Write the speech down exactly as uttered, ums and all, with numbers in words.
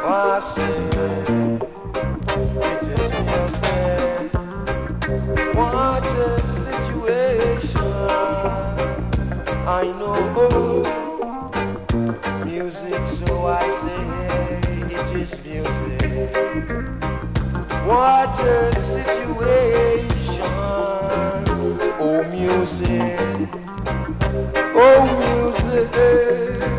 I say it is music. What a situation. I know music, so I say it is music. What a situation. Oh music, oh music.